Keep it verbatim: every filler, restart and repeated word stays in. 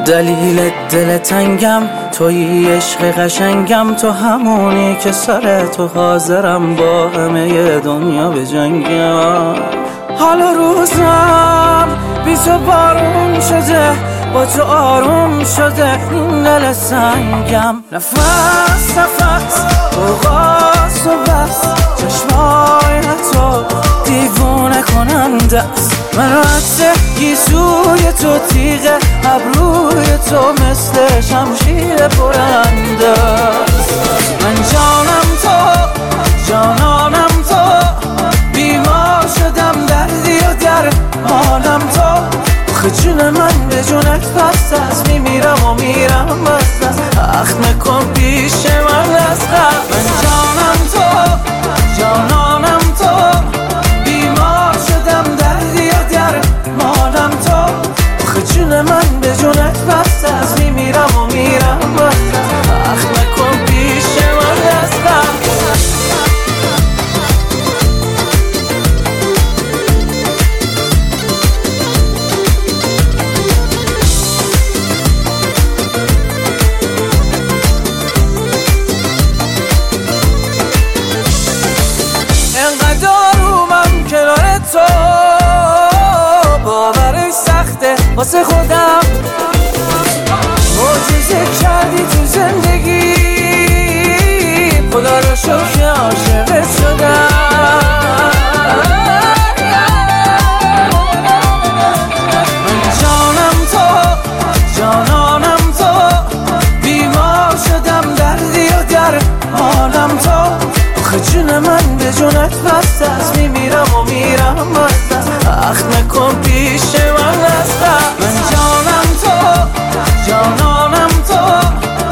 دلیل دل تنگم تویی، عشق قشنگم تو، همونی که سر تو حاضرم با همه دنیا به جنگم. حالا روزم بی تو بارون شده، با تو آروم شده این دل سنگم. نفس نفس اوقات و بس، چشمای تو دیوونه کننده است. من رد گیسوی تو، تیغ ابروی تو مثل شمشیر برنده است. من جانم تو، جانانم تو، بیمار شدم دردی و در حالم تو. آخه جون من به جونت بست است، میمیرم و میرم بست است. اخم نکن پیش من از قلب. من جانم تو، جانانم تو، بیمار شدم دردی و در حالم تو. آخه جون من به جونت بست است، میمیرم و میرم بست است. اخم نکن پیش من از قلب. واسه خودم معجزه کردی تو زندگی، خدا رو شکر عاشقت شدم. من جانم تو، جانانم تو، بیمار شدم دردی و در حالم تو. آخه جون من به جونت بست است، میمیرم و میرم بست است. اخم نکن پیش من از قلب. من جانم تو، جانانم تو،